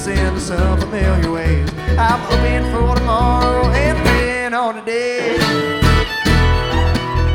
into some familiar ways. I'm hoping for tomorrow and praying on today.